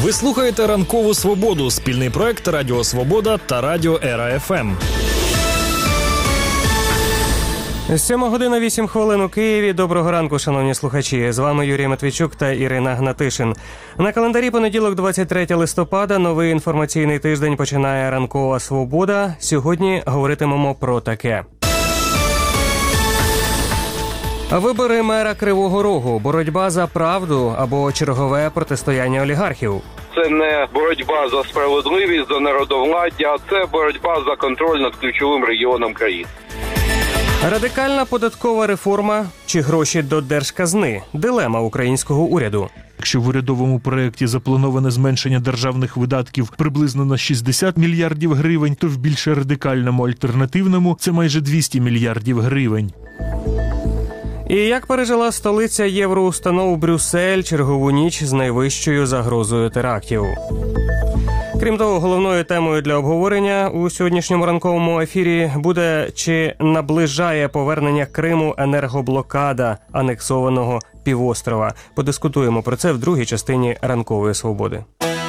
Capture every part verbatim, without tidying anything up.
Ви слухаєте «Ранкову Свободу» – спільний проект Радіо Свобода та Радіо Ера-ФМ. Сьома година вісім хвилин у Києві. Доброго ранку, шановні слухачі. З вами Юрій Матвійчук та Ірина Гнатишин. На календарі понеділок, двадцять третє листопада. Новий інформаційний тиждень починає «Ранкова Свобода». Сьогодні говоритимемо про таке. Вибори мера Кривого Рогу. Боротьба за правду або чергове протистояння олігархів. Це не боротьба за справедливість, за народовладдя, а це боротьба за контроль над ключовим регіоном країни. Радикальна податкова реформа чи гроші до держказни – дилема українського уряду. Якщо в урядовому проєкті заплановане зменшення державних видатків приблизно на шістдесят мільярдів гривень, то в більш радикальному альтернативному – це майже двісті мільярдів гривень. І як пережила столиця євроустанов Брюссель чергову ніч з найвищою загрозою терактів. Крім того, головною темою для обговорення у сьогоднішньому ранковому ефірі буде, чи наближає повернення Криму енергоблокада анексованого півострова. Подискутуємо про це в другій частині «Ранкової свободи».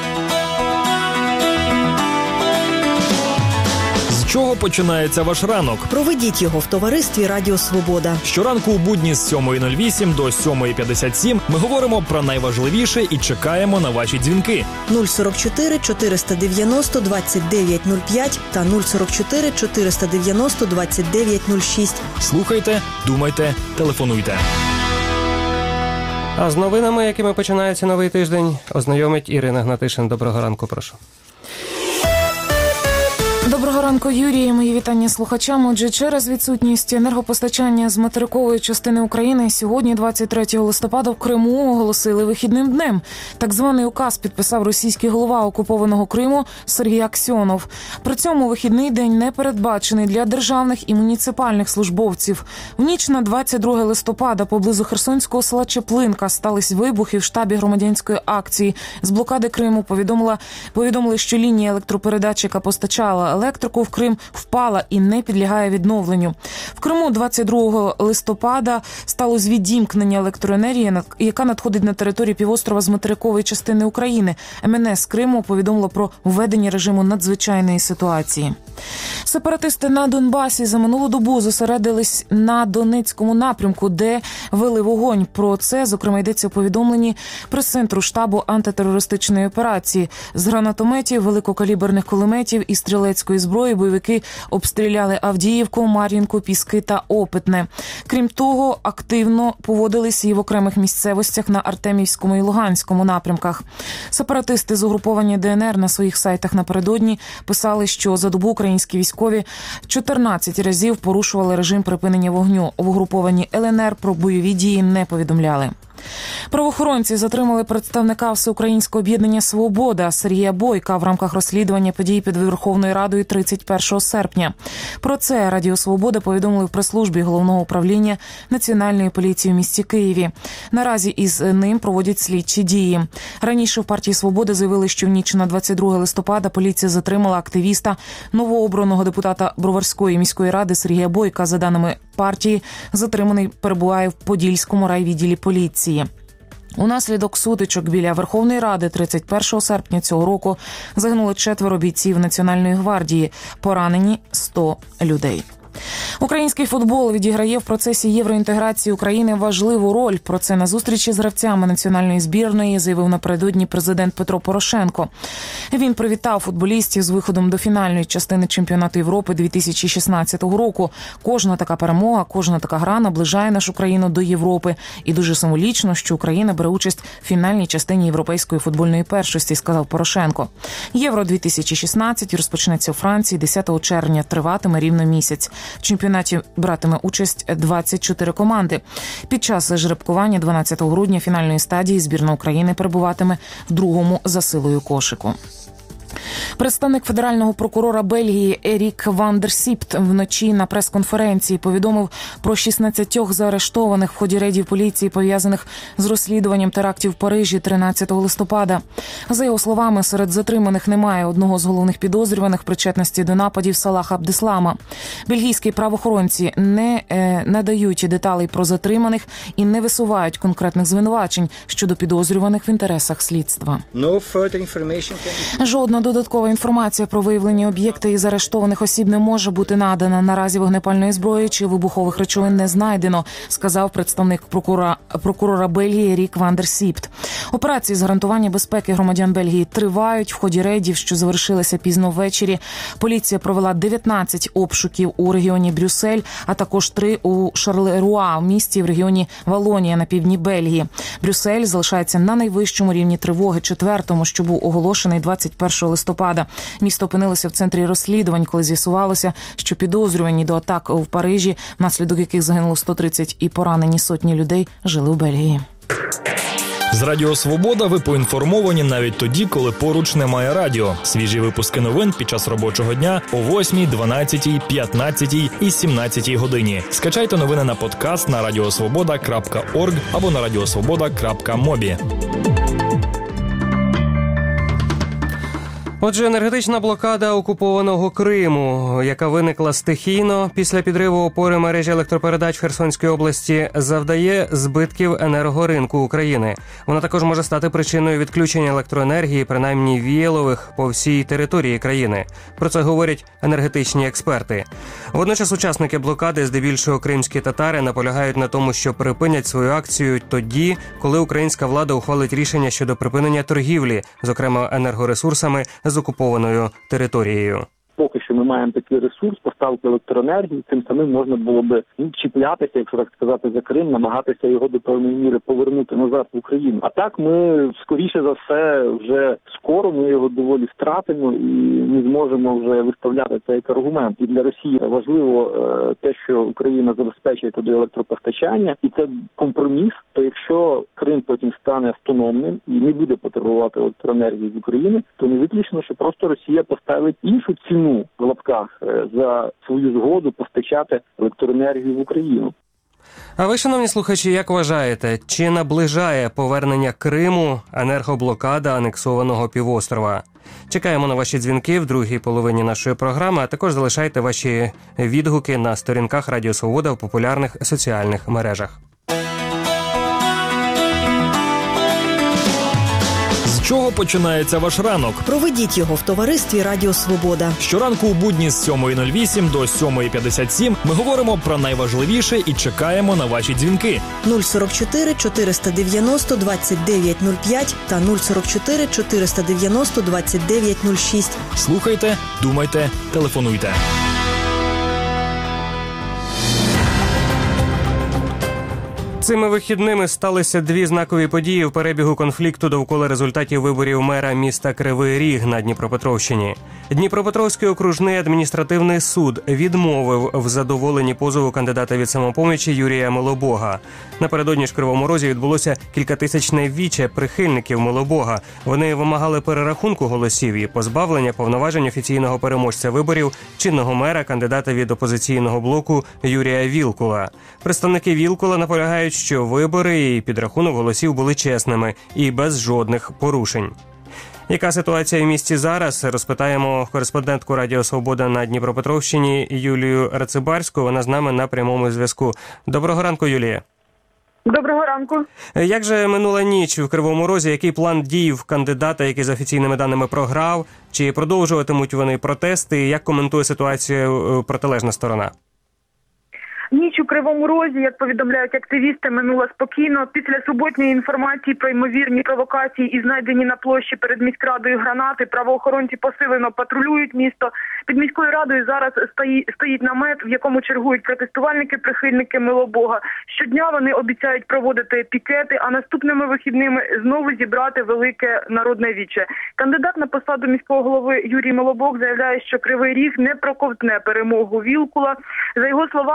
З чого починається ваш ранок? Проведіть його в товаристві Радіо Свобода. Щоранку у будні з сьомої нуль вісім до сьомої п'ятдесят сім ми говоримо про найважливіше і чекаємо на ваші дзвінки. нуль сорок чотири чотириста дев'яносто двадцять дев'ять нуль п'ять та нуль сорок чотири чотириста дев'яносто двадцять дев'ять нуль шість. Слухайте, думайте, телефонуйте. А з новинами, якими починається новий тиждень, ознайомить Ірина Гнатишин. Доброго ранку, прошу. Доброго ранку, Юрій. Мої вітання слухачам. Отже, через відсутність енергопостачання з материкової частини України сьогодні, двадцять третього листопада, в Криму оголосили вихідним днем. Так званий указ підписав російський голова окупованого Криму Сергій Аксьонов. При цьому вихідний день не передбачений для державних і муніципальних службовців. В ніч на двадцять друге листопада поблизу херсонського села Чеплинка стались вибухи в штабі громадянської акції. З блокади Криму повідомила, повідомили, що лінія електропередач, яка постачала електрику в Крим, впала і не підлягає відновленню. В Криму двадцять другого листопада сталося відімкнення електроенергії, яка надходить на територію півострова з материкової частини України. ем ен ес Криму повідомило про введення режиму надзвичайної ситуації. Сепаратисти на Донбасі за минулу добу зосередились на Донецькому напрямку, де вели вогонь. Про це, зокрема, йдеться у повідомленні прес-центру штабу антитерористичної операції. З гранатометів, великокаліберних кулеметів і стрілецької зброї бойовики обстріляли Авдіївку, Мар'їнку, Піски та Опитне. Крім того, активно поводилися і в окремих місцевостях на Артемівському і Луганському напрямках. Сепаратисти з угруповання де ен ер на своїх сайтах напередодні писали, що за добу українські військові чотирнадцять разів порушували режим припинення вогню. В угрупованні ел ен ер про бойові дії не повідомляли. Правоохоронці затримали представника Всеукраїнського об'єднання «Свобода» Сергія Бойка в рамках розслідування подій під Верховною Радою тридцять першого серпня. Про це Радіо Свобода повідомили в прес-службі Головного управління Національної поліції в місті Києві. Наразі із ним проводять слідчі дії. Раніше в партії «Свобода» заявили, що в ніч на двадцять друге листопада поліція затримала активіста, новообраного депутата Броварської міської ради Сергія Бойка. За даними партії, затриманий перебуває в Подільському райвідділі поліції. Унаслідок сутичок біля Верховної Ради тридцять першого серпня цього року загинули четверо бійців Національної гвардії, поранені сто людей. Український футбол відіграє в процесі євроінтеграції України важливу роль. Про це на зустрічі з гравцями національної збірної заявив напередодні президент Петро Порошенко. Він привітав футболістів з виходом до фінальної частини чемпіонату Європи дві тисячі шістнадцятого року. Кожна така перемога, кожна така гра наближає нашу країну до Європи. І дуже символічно, що Україна бере участь в фінальній частині європейської футбольної першості, сказав Порошенко. Євро дві тисячі шістнадцять розпочнеться у Франції десятого червня, триватиме рівно місяць. В чемпіонаті братиме участь двадцять чотири команди. Під час жеребкування дванадцятого грудня фінальної стадії збірна України перебуватиме в другому за силою кошику. Представник федерального прокурора Бельгії Ерік Ван дер Сіпт вночі на прес-конференції повідомив про шістнадцятьох заарештованих в ході рейдів поліції, пов'язаних з розслідуванням терактів в Парижі тринадцятого листопада. За його словами, серед затриманих немає одного з головних підозрюваних причетності до нападів Салаха Абдеслама. Бельгійські правоохоронці не е, надають деталей про затриманих і не висувають конкретних звинувачень щодо підозрюваних в інтересах слідства. Жодна додаткова інформація про виявлені об'єкти і заарештованих осіб не може бути надана. Наразі вогнепальної зброї чи вибухових речовин не знайдено, сказав представник прокурора, прокурора Бельгії Ерік Ван дер Сіпт. Операції з гарантування безпеки громадян Бельгії тривають. В ході рейдів, що завершилися пізно ввечері, поліція провела дев'ятнадцять обшуків у регіоні Брюссель, а також три у Шарлеруа, в місті в регіоні Валонія на півдні Бельгії. Брюссель залишається на найвищому рівні тривоги, четвертому, що був оголошений двадцять першого листопада. Місто опинилося в центрі розслідувань, коли з'ясувалося, що підозрювані до атак в Парижі, внаслідок яких загинуло сто тридцять і поранені сотні людей, жили в Бельгії. З Радіо Свобода ви поінформовані навіть тоді, коли поруч немає радіо. Свіжі випуски новин під час робочого дня о восьмій, дванадцятій, п'ятнадцятій і сімнадцятій годині. Скачайте новини на подкаст на радіосвобода крапка орг або на радіосвобода крапка мобі. Отже, енергетична блокада окупованого Криму, яка виникла стихійно після підриву опори мережі електропередач в Херсонській області, завдає збитків енергоринку України. Вона також може стати причиною відключення електроенергії, принаймні віялових, по всій території країни. Про це говорять енергетичні експерти. Водночас учасники блокади, здебільшого кримські татари, наполягають на тому, що припинять свою акцію тоді, коли українська влада ухвалить рішення щодо припинення торгівлі, зокрема енергоресурсами, з окупованою територією. Поки що ми маємо такий ресурс поставки електроенергії, цим самим можна було би ну, чіплятися, якщо так сказати, за Крим, намагатися його до певної міри повернути назад в Україну. А так ми, скоріше за все, вже скоро ми його доволі втратимо і не зможемо вже виставляти це як аргумент. І для Росії важливо е, те, що Україна забезпечує туди електропостачання, і це компроміс. То якщо Крим потім стане автономним і не буде потребувати електроенергії з України, то не виключно, що просто Росія поставить іншу ціну в лапках за свою згоду постачати електроенергію в Україну. А ви, шановні слухачі, як вважаєте, чи наближає повернення Криму енергоблокада анексованого півострова? Чекаємо на ваші дзвінки в другій половині нашої програми, а також залишайте ваші відгуки на сторінках Радіо Свобода в популярних соціальних мережах. З чого починається ваш ранок? Проведіть його в товаристві Радіо Свобода. Щоранку у будні з сьомої нуль вісім до сьомої п'ятдесят сім ми говоримо про найважливіше і чекаємо на ваші дзвінки. нуль сорок чотири чотириста дев'яносто двадцять дев'ять нуль п'ять та нуль сорок чотири чотириста дев'яносто двадцять дев'ять нуль шість. Слухайте, думайте, телефонуйте. Цими вихідними сталися дві знакові події в перебігу конфлікту довкола результатів виборів мера міста Кривий Ріг на Дніпропетровщині. Дніпропетровський окружний адміністративний суд відмовив в задоволенні позову кандидата від «Самопомочі» Юрія Милобога. Напередодні ж в Кривому Розі відбулося кількатисячне віче прихильників Милобога. Вони вимагали перерахунку голосів і позбавлення повноважень офіційного переможця виборів, чинного мера, кандидата від опозиційного блоку Юрія Вілкула. Представники Вілкула наполягають, що вибори і підрахунок голосів були чесними і без жодних порушень. Яка ситуація в місті зараз? Розпитаємо кореспондентку Радіо Свобода на Дніпропетровщині Юлію Рацибарську. Вона з нами на прямому зв'язку. Доброго ранку, Юлія. Доброго ранку. Як же минула ніч в Кривому Розі? Який план дій в кандидата, який за офіційними даними програв? Чи продовжуватимуть вони протести? Як коментує ситуацію протилежна сторона? Ніч у Кривому Розі, як повідомляють активісти, минула спокійно. Після суботньої інформації про ймовірні провокації і знайдені на площі перед міськрадою гранати, правоохоронці посилено патрулюють місто. Під міською радою зараз стоїть, стоїть намет, в якому чергують протестувальники-прихильники Милобога. Щодня вони обіцяють проводити пікети, а наступними вихідними знову зібрати велике народне віче. Кандидат на посаду міського голови Юрій Милобог заявляє, що Кривий Ріг не проковтне перемогу Вілкула. За його словами,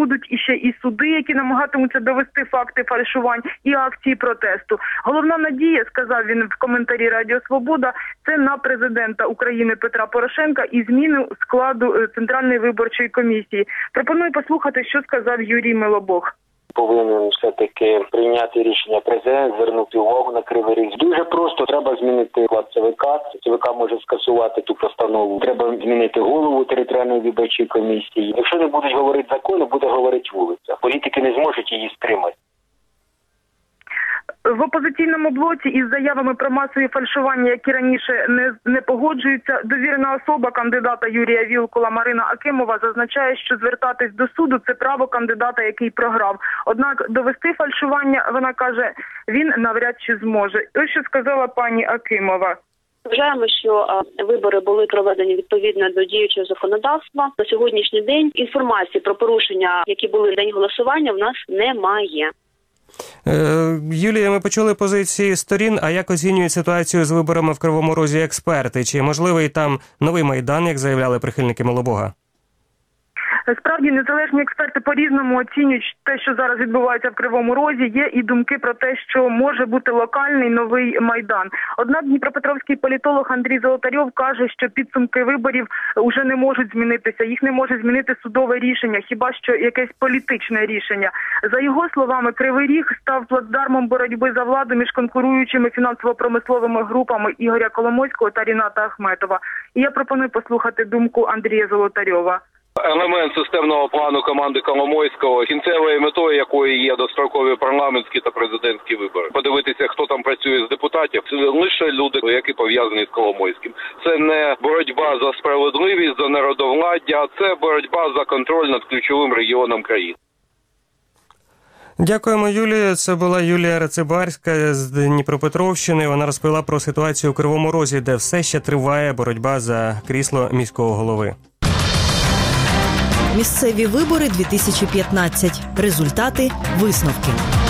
будуть іще і суди, які намагатимуться довести факти фальшувань, і акції протесту. Головна надія, сказав він в коментарі Радіо Свобода, це на президента України Петра Порошенка і зміну складу Центральної виборчої комісії. Пропоную послухати, що сказав Юрій Милобог. Повинен все-таки прийняти рішення президент, звернути увагу на Кривий Ріг. Дуже просто, треба змінити склад ЦВК. ЦВК може скасувати ту постанову. Треба змінити голову територіальної виборчої комісії. Якщо не будуть говорити закони, буде говорити вулиця. Політики не зможуть її стримати. В опозиційному блоці із заявами про масові фальшування, які раніше не, не погоджуються, довірена особа кандидата Юрія Вілкула Марина Акимова зазначає, що звертатись до суду – це право кандидата, який програв. Однак довести фальшування, вона каже, він навряд чи зможе. Ось що сказала пані Акимова. Вважаємо, що вибори були проведені відповідно до діючого законодавства. На сьогоднішній день інформації про порушення, які були в день голосування, в нас немає. Юлія, ми почули позиції сторін, а як оцінюють ситуацію з виборами в Кривому Розі експерти? Чи можливий там новий Майдан, як заявляли прихильники Милобога? Справді, незалежні експерти по-різному оцінюють те, що зараз відбувається в Кривому Розі. Є і думки про те, що може бути локальний новий Майдан. Однак дніпропетровський політолог Андрій Золотарьов каже, що підсумки виборів вже не можуть змінитися. Їх не може змінити судове рішення, хіба що якесь політичне рішення. За його словами, Кривий Ріг став плацдармом боротьби за владу між конкуруючими фінансово-промисловими групами Ігоря Коломойського та Ріната Ахметова. І я пропоную послухати думку Андрія Золотарьова. Елемент системного плану команди Коломойського, кінцевою метою якої є дострокові парламентські та президентські вибори. Подивитися, хто там працює з депутатів, це лише люди, які пов'язані з Коломойським. Це не боротьба за справедливість, за народовладдя, а це боротьба за контроль над ключовим регіоном країни. Дякуємо, Юлія. Це була Юлія Рацибарська з Дніпропетровщини. Вона розповіла про ситуацію у Кривому Розі, де все ще триває боротьба за крісло міського голови. Місцеві вибори дві тисячі п'ятнадцять. Результати, висновки.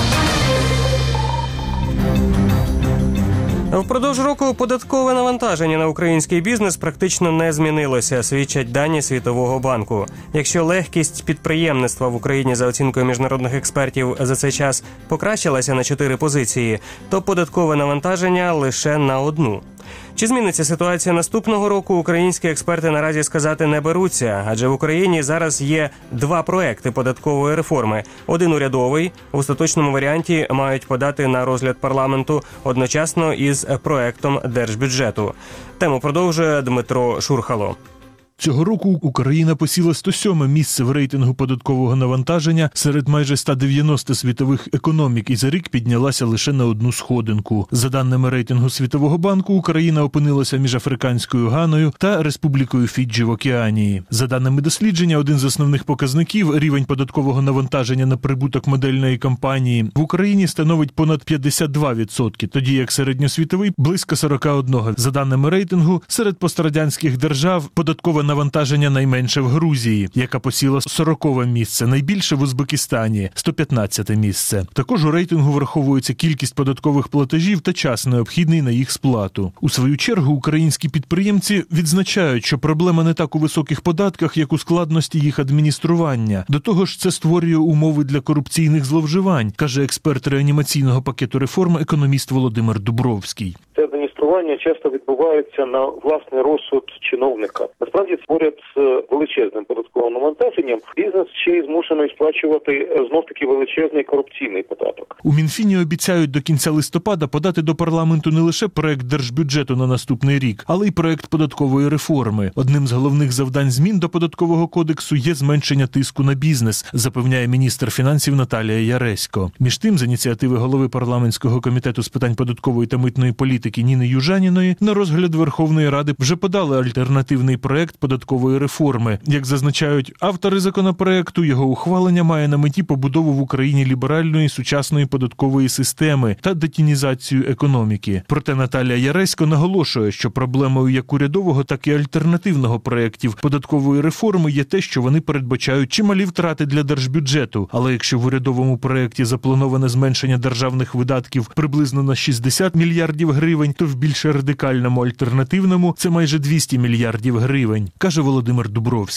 Впродовж року податкове навантаження на український бізнес практично не змінилося, свідчать дані Світового банку. Якщо легкість підприємництва в Україні за оцінкою міжнародних експертів за цей час покращилася на чотири позиції, то податкове навантаження лише на одну. Чи зміниться ситуація наступного року, українські експерти наразі сказати не беруться, адже в Україні зараз є два проекти податкової реформи. Один урядовий, в остаточному варіанті мають подати на розгляд парламенту одночасно із проектом держбюджету. Тему продовжує Дмитро Шурхало. Цього року Україна посіла сто сьоме місце в рейтингу податкового навантаження серед майже ста дев'яноста світових економік і за рік піднялася лише на одну сходинку. За даними рейтингу Світового банку, Україна опинилася між Африканською Ганою та Республікою Фіджі в Океанії. За даними дослідження, один з основних показників – рівень податкового навантаження на прибуток модельної компанії – в Україні становить понад п'ятдесят два відсотки, тоді як середньосвітовий – близько сорок один. За даними рейтингу, серед пострадянських держав податкове навантаження найменше в Грузії, яка посіла сорокове місце, найбільше в Узбекистані – сто п'ятнадцяте місце. Також у рейтингу враховується кількість податкових платежів та час, необхідний на їх сплату. У свою чергу, українські підприємці відзначають, що проблема не так у високих податках, як у складності їх адміністрування. До того ж, це створює умови для корупційних зловживань, каже експерт реанімаційного пакету реформ економіст Володимир Дубровський. Це адміністрування часто відбувається на власний розсуд чиновника. Насправді, поряд з величезним податковим навантаженням, бізнес ще й змушений сплачувати знов-таки величезний корупційний податок. У Мінфіні обіцяють до кінця листопада подати до парламенту не лише проект держбюджету на наступний рік, але й проект податкової реформи. Одним з головних завдань змін до податкового кодексу є зменшення тиску на бізнес, запевняє міністр фінансів Наталія Яресько. Між тим, з ініціативи голови парламентського комітету з питань податкової та митної політики Ніни Южаніної на розгляд Верховної Ради вже подали альтернативний проект податкової реформи. Як зазначають автори законопроекту, його ухвалення має на меті побудову в Україні ліберальної сучасної податкової системи та детінізацію економіки. Проте Наталія Яресько наголошує, що проблемою як урядового, так і альтернативного проєктів податкової реформи є те, що вони передбачають чималі втрати для держбюджету. Але якщо в урядовому проєкті заплановане зменшення державних видатків приблизно на шістдесят мільярдів гривень, то в більш радикальному альтернативному це майже двісті мільярдів гривень, каже Володимир Дубровський.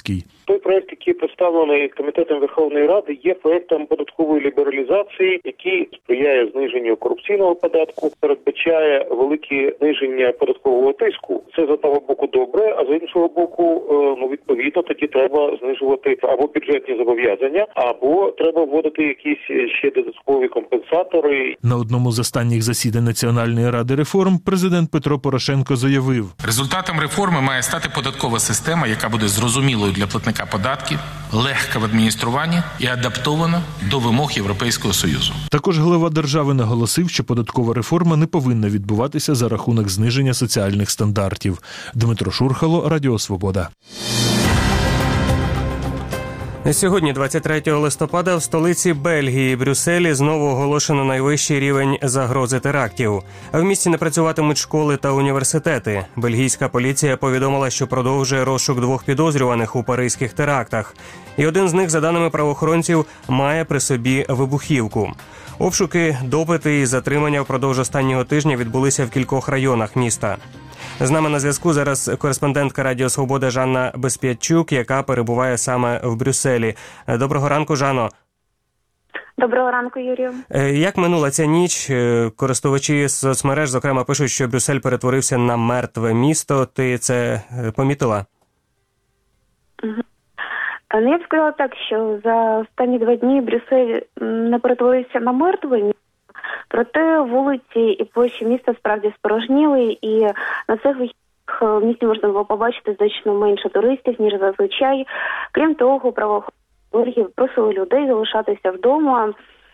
Той проект, який представлений Комітетом Верховної Ради, є проектом податкової лібералізації, який сприяє зниженню корупційного податку, передбачає велике зниження податкового тиску. Це з одного боку добре, а з іншого боку, ну відповідно, тоді треба знижувати або бюджетні зобов'язання, або треба вводити якісь ще додаткові компенсатори. На одному з останніх засідань Національної ради реформ президент Петро Порошенко заявив: результатом реформи має стати податкова система, яка буде зрозумілою для платника податків, легка в адмініструванні і адаптована до вимог Європейського Союзу. Також глава держави наголосив, що податкова реформа не повинна відбуватися за рахунок зниження соціальних стандартів. Дмитро Шурхало, Радіо Свобода. Сьогодні, двадцять третього листопада, в столиці Бельгії, Брюсселі, знову оголошено найвищий рівень загрози терактів. В місті не працюватимуть школи та університети. Бельгійська поліція повідомила, що продовжує розшук двох підозрюваних у паризьких терактах. І один з них, за даними правоохоронців, має при собі вибухівку. Обшуки, допити і затримання впродовж останнього тижня відбулися в кількох районах міста. З нами на зв'язку зараз кореспондентка Радіо Свобода Жанна Безп'ятчук, яка перебуває саме в Брюсселі. Доброго ранку, Жано. Доброго ранку, Юрію. Як минула ця ніч? Користувачі соцмереж, зокрема, пишуть, що Брюссель перетворився на мертве місто. Ти це помітила? Угу. Ну, я б сказала так, що за останні два дні Брюссель не перетворився на мертве місто. Проте вулиці і площі міста справді спорожніли, і на цих вихідних в місті можна було побачити значно менше туристів, ніж зазвичай. Крім того, правоохоронці просили людей залишатися вдома.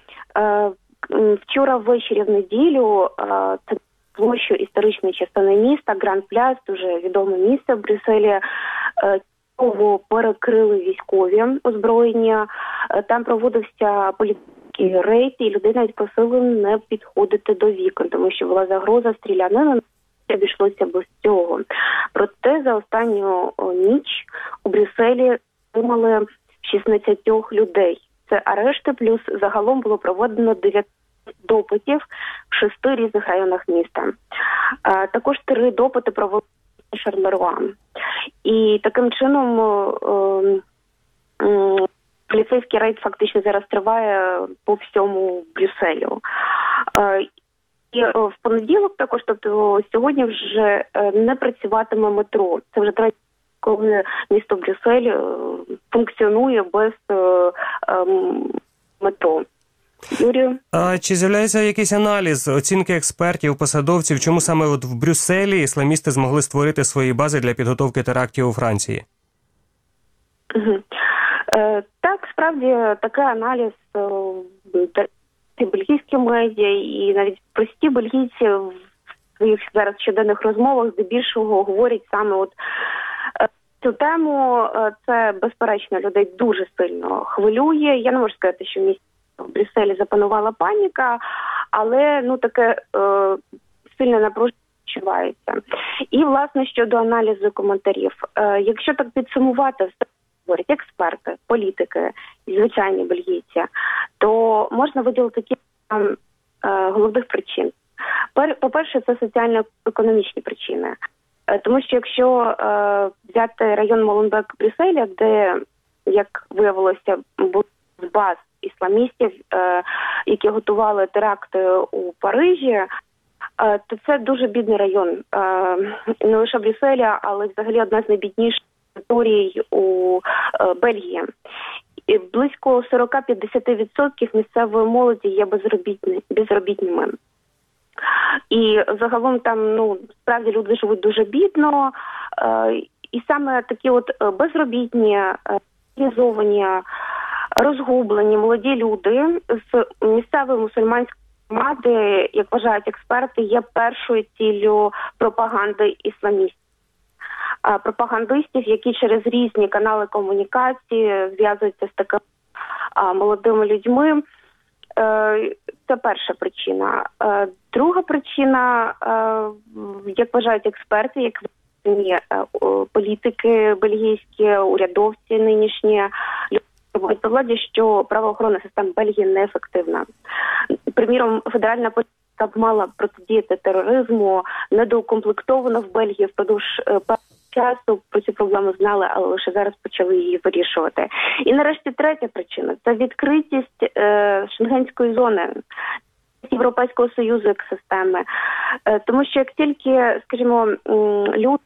Вчора ввечері в неділю це площу історичної частини міста, Гранд-Пляц, дуже відоме місце в Брюсселі, його перекрили військові озброєння. Там проводився поліцейський рейд, і людей навіть просили не підходити до вікон, тому що була загроза стрілянина, обійшлося без цього. Проте за останню ніч у Брюсселі отримали шістнадцять людей. Це арешти, плюс загалом було проведено дев'ять допитів в шести різних районах міста. А, також три допити провели в Шарлеруа. І таким чином е, е, поліцейський рейд фактично зараз триває по всьому Брюсселю. Е, і в понеділок також, тобто сьогодні вже не працюватиме метро. Це вже третій, коли місто Брюссель функціонує без е, е, метро. Юрію? А чи з'являється якийсь аналіз, оцінки експертів, посадовців, чому саме от в Брюсселі ісламісти змогли створити свої бази для підготовки терактів у Франції? Угу. Е, так, справді, такий аналіз е, бельгійські медіа і навіть прості бельгійці в своїх зараз щоденних розмовах здебільшого говорять саме от е, цю тему. Е, це, безперечно, людей дуже сильно хвилює. Я не можу сказати, що в місті в Брюсселі запанувала паніка, але ну таке е, сильне напруження відчувається. І, власне, щодо аналізу коментарів. Е, якщо так підсумувати, все говорять експерти, політики і звичайні бельгійці, то можна виділити кілька е, головних причин. Пер, по-перше, це соціально-економічні причини. Е, тому що якщо е, взяти район Моленбек Брюсселя, де, як виявилося, був баз ісламістів, е, які готували теракти у Парижі, е, то це дуже бідний район. Е, не лише Брюсселя, але взагалі одна з найбідніших територій у е, Бельгії. І близько сорок-п'ятдесят відсотків місцевої молоді є безробітні, безробітними. І загалом там, ну, справді люди живуть дуже бідно. Е, і саме такі от безробітні, реалізовані, розгублені молоді люди з місцевої мусульманської громади, як вважають експерти, є першою ціллю пропаганди ісламістів. Пропагандистів, які через різні канали комунікації зв'язуються з такими молодими людьми. Це перша причина. Друга причина, як вважають експерти, як політики бельгійські, урядовці нинішні, говорить про владі, що правоохоронна система Бельгії неефективна. Приміром, федеральна поліція б мала протидіяти тероризму, недоукомплектована в Бельгії впродовж часу про цю проблему знали, але лише зараз почали її вирішувати. І нарешті третя причина – це відкритість е, шенгенської зони, Європейського Союзу як системи. Е, тому що як тільки, скажімо, люди,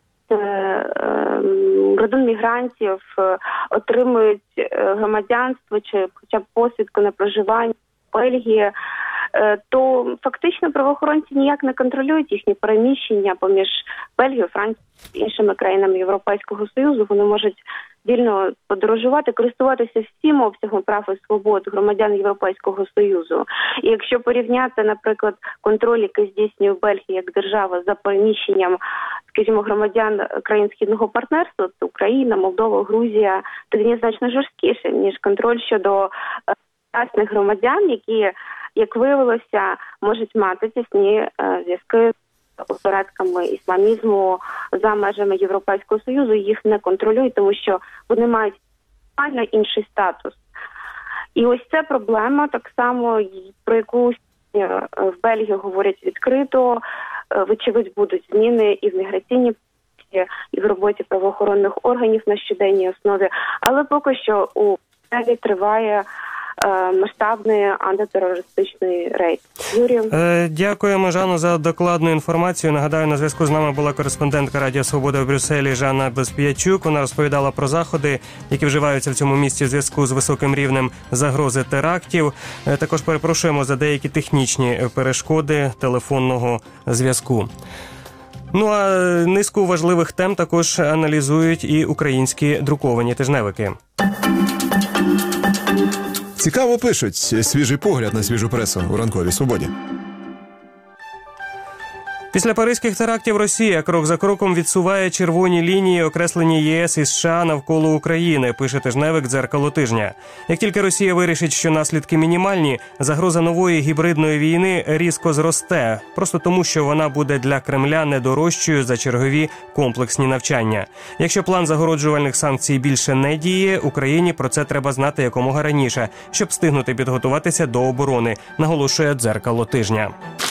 родин мігрантів отримують громадянство чи хоча б посвідку на проживання в Бельгії, то фактично правоохоронці ніяк не контролюють їхні переміщення поміж Бельгією, Францією і іншими країнами Європейського Союзу. Вони можуть вільно подорожувати, користуватися всім обсягом прав і свобод громадян Європейського Союзу. І якщо порівняти, наприклад, контроль, який здійснює Бельгія як держава за переміщенням, скажімо, громадян країн Східного партнерства, то Україна, Молдова, Грузія, то він є значно жорсткіший, ніж контроль щодо власних громадян, які, як виявилося, можуть мати тісні е, зв'язки з осередками ісламізму за межами Європейського Союзу. Їх не контролюють, тому що вони мають реально інший статус. І ось це проблема, так само, про яку в Бельгії говорять відкрито. Вочевидь, будуть зміни і в міграційній політиці, і в роботі правоохоронних органів на щоденній основі. Але поки що у Бельгії триває масштабний антитерористичний рейд. Юрій. Е, дякуємо, Жанно, за докладну інформацію. Нагадаю, на зв'язку з нами була кореспондентка Радіо Свобода в Брюсселі Жанна Безп'ячук. Вона розповідала про заходи, які вживаються в цьому місті в зв'язку з високим рівнем загрози терактів. Е, також перепрошуємо за деякі технічні перешкоди телефонного зв'язку. Ну а низку важливих тем також аналізують і українські друковані тижневики. Цікаво пишуть. Свіжий погляд на свіжу пресу у ранковій свободі. Після паризьких терактів Росія крок за кроком відсуває червоні лінії, окреслені ЄС і США навколо України, пише тижневик «Дзеркало тижня». Як тільки Росія вирішить, що наслідки мінімальні, загроза нової гібридної війни різко зросте, просто тому, що вона буде для Кремля недорожчою за чергові комплексні навчання. Якщо план загороджувальних санкцій більше не діє, Україні про це треба знати якомога раніше, щоб встигнути підготуватися до оборони, наголошує «Дзеркало тижня».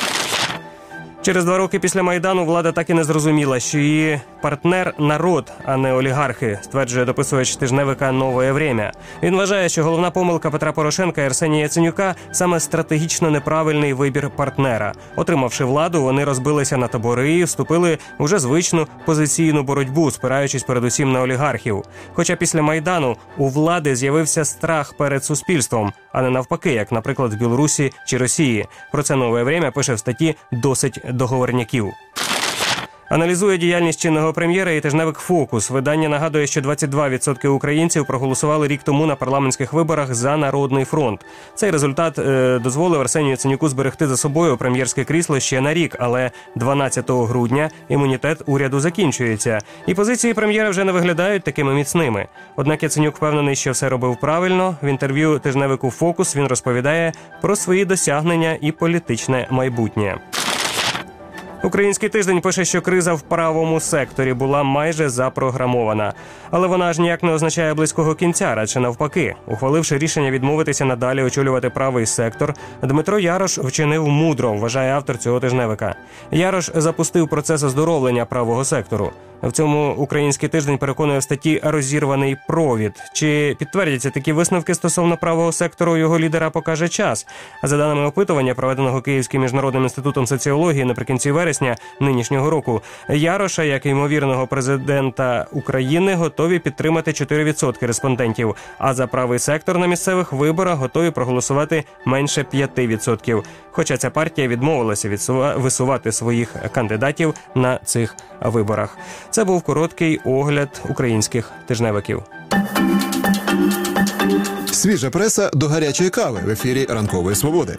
Через два роки після Майдану влада так і не зрозуміла, що її партнер – народ, а не олігархи, стверджує дописувач тижневика «Нове время». Він вважає, що головна помилка Петра Порошенка і Арсенія Яценюка – саме стратегічно неправильний вибір партнера. Отримавши владу, вони розбилися на табори і вступили в уже звичну позиційну боротьбу, спираючись передусім на олігархів. Хоча після Майдану у влади з'явився страх перед суспільством, а не навпаки, як, наприклад, в Білорусі чи Росії. Про це «Нове время» пише в статті «Досить договорняків». Аналізує діяльність чинного прем'єра і тижневик «Фокус». Видання нагадує, що двадцять два відсотки українців проголосували рік тому на парламентських виборах за Народний фронт. Цей результат е, дозволив Арсенію Яценюку зберегти за собою прем'єрське крісло ще на рік, але дванадцятого грудня імунітет уряду закінчується. І позиції прем'єра вже не виглядають такими міцними. Однак Яценюк впевнений, що все робив правильно. В інтерв'ю тижневику «Фокус» він розповідає про свої досягнення і політичне майбутнє. Український тиждень пише, що криза в правому секторі була майже запрограмована. Але вона ж ніяк не означає близького кінця, радше навпаки. Ухваливши рішення відмовитися надалі очолювати правий сектор, Дмитро Ярош вчинив мудро, вважає автор цього тижневика. Ярош запустив процес оздоровлення правого сектору. В цьому український тиждень переконує в статті «Розірваний провід». Чи підтвердяться такі висновки стосовно правого сектору його лідера, покаже час. За даними опитування, проведеного Київським міжнародним інститутом соціології наприкінці вересня нинішнього року, Яроша, як ймовірного президента України, готові підтримати чотири відсотки респондентів, а за правий сектор на місцевих виборах готові проголосувати менше п'ять відсотків. Хоча ця партія відмовилася відсува... висувати своїх кандидатів на цих виборах. Це був короткий огляд українських тижневиків. Свіжа преса до гарячої кави в ефірі «Ранкової свободи».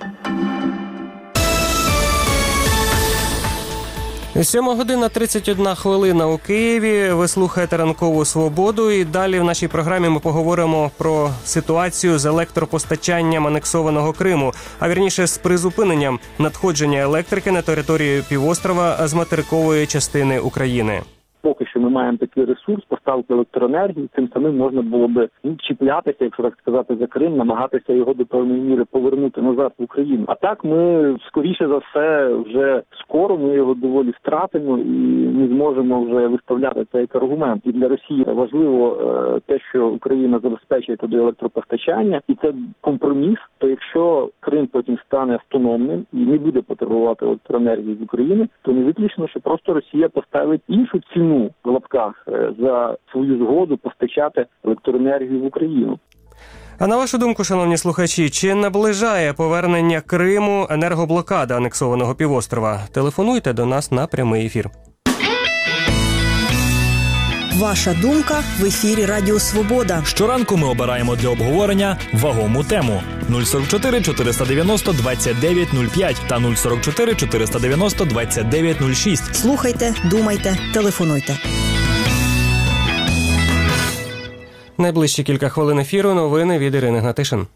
Сьома година тридцять одна хвилина у Києві. Ви слухаєте «Ранкову свободу» і далі в нашій програмі ми поговоримо про ситуацію з електропостачанням анексованого Криму, а вірніше з призупиненням надходження електрики на територію півострова з материкової частини України. Поки що ми маємо такий ресурс поставки електроенергії, цим самим можна було би ну, чіплятися, якщо так сказати, за Крим, намагатися його до певної міри повернути назад в Україну. А так ми, скоріше за все, вже скоро ми його доволі стратимо і не зможемо вже виставляти це як аргумент. І для Росії важливо е, те, що Україна забезпечує туди електропостачання, і це компроміс. То якщо Крим потім стане автономним і не буде потребувати електроенергії з України, то не виключно, що просто Росія поставить іншу ціну в лапках е, за свою згоду постачати електроенергію в Україну. А на вашу думку, шановні слухачі, чи наближає повернення Криму енергоблокада анексованого півострова? Телефонуйте до нас на прямий ефір. Ваша думка в ефірі Радіо Свобода. Щоранку ми обираємо для обговорення вагому тему. нуль сорок чотири чотириста дев'яносто двадцять дев'ять нуль п'ять та нуль сорок чотири чотириста дев'яносто двадцять дев'ять нуль шість. Слухайте, думайте, телефонуйте. Найближчі кілька хвилин ефіру новини від Ірини Гнатишин.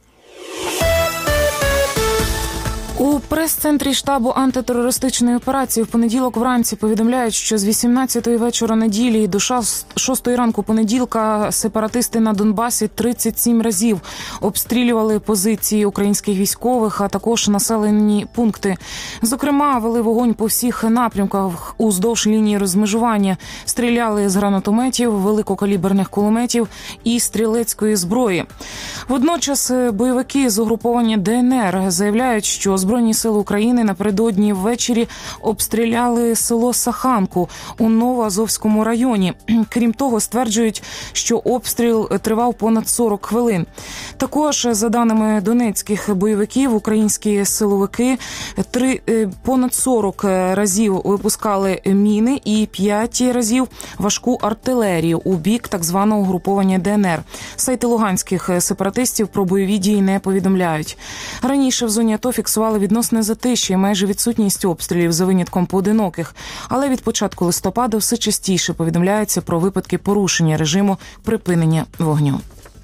У прес-центрі штабу антитерористичної операції в понеділок вранці повідомляють, що з вісімнадцятої вечора неділі до шостої ранку понеділка сепаратисти на Донбасі тридцять сім разів обстрілювали позиції українських військових, а також населені пункти. Зокрема, вели вогонь по всіх напрямках уздовж лінії розмежування, стріляли з гранатометів, великокаліберних кулеметів і стрілецької зброї. Водночас бойовики з угруповання ДНР заявляють, що Збройні сили України напередодні ввечері обстріляли село Саханку у Новоазовському районі. Крім того, стверджують, що обстріл тривав понад сорок хвилин. Також, за даними донецьких бойовиків, українські силовики три, понад сорок разів випускали міни і п'ять разів важку артилерію у бік так званого угруповання ДНР. Сайти луганських сепаратистів про бойові дії не повідомляють. Раніше в зоні АТО фіксували відносне затишя і майже відсутність обстрілів за винятком поодиноких. Але від початку листопада все частіше повідомляється про випадки порушення режиму припинення вогню.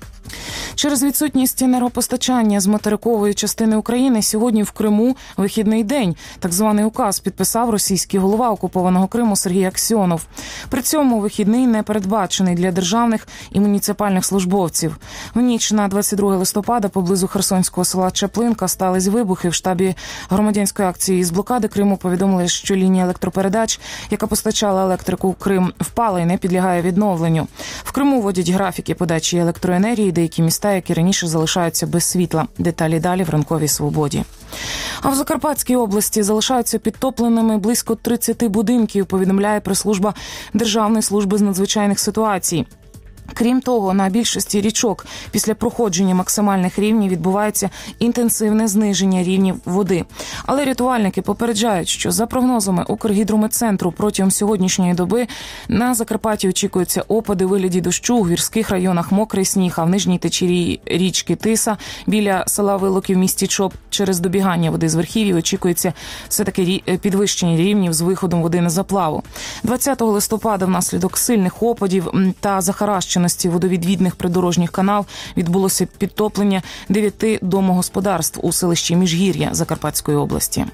Через відсутність енергопостачання з материкової частини України сьогодні в Криму вихідний день. Так званий указ підписав російський голова окупованого Криму Сергій Аксьонов. При цьому вихідний не передбачений для державних і муніципальних службовців. В ніч на двадцять друге листопада поблизу херсонського села Чаплинка стались вибухи. В штабі громадянської акції із блокади Криму повідомили, що лінія електропередач, яка постачала електрику в Крим, впала і не підлягає відновленню. В Криму вводять графіки подачі електроенергії, деякі міста, які раніше залишаються без світла. Деталі далі в ранковій свободі. А в Закарпатській області залишаються підтопленими близько тридцять будинків, повідомляє прес-служба Державної служби з надзвичайних ситуацій. Крім того, на більшості річок після проходження максимальних рівнів відбувається інтенсивне зниження рівнів води. Але рятувальники попереджають, що за прогнозами Укргідрометцентру протягом сьогоднішньої доби на Закарпатті очікуються опади у вигляді дощу, у гірських районах мокрий сніг, а в нижній течії річки Тиса біля села Вилоки в місті Чоп через добігання води з верхів'ї очікується все-таки підвищення рівнів з виходом води на заплаву. двадцятого листопада внаслідок сильних опадів та захаращення водовідвідних придорожніх канал відбулося підтоплення дев'яти домогосподарств у селищі Міжгір'я Закарпатської області.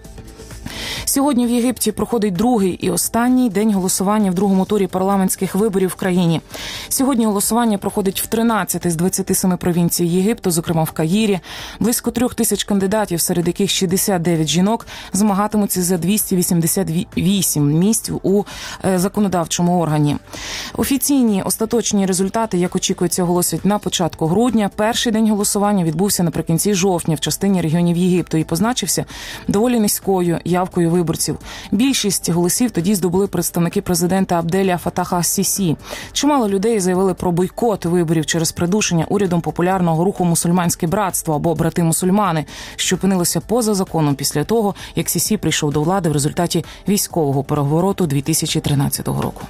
Сьогодні в Єгипті проходить другий і останній день голосування в другому турі парламентських виборів в країні. Сьогодні голосування проходить в тринадцяти з двадцяти семи провінцій Єгипту, зокрема в Каїрі. Близько трьох тисяч кандидатів, серед яких шістдесят дев'ять жінок, змагатимуться за двісті вісімдесят вісім місць у законодавчому органі. Офіційні остаточні результати, як очікується, оголосять на початку грудня. Перший день голосування відбувся наприкінці жовтня в частині регіонів Єгипту і позначився доволі низькою явкою виборців. Більшість голосів тоді здобули представники президента Абделя Фатаха ас-Сісі. Чимало людей заявили про бойкот виборів через придушення урядом популярного руху «Мусульманське братство» або «Брати-мусульмани», що опинилося поза законом після того, як Сісі прийшов до влади в результаті військового перевороту дві тисячі тринадцятого року.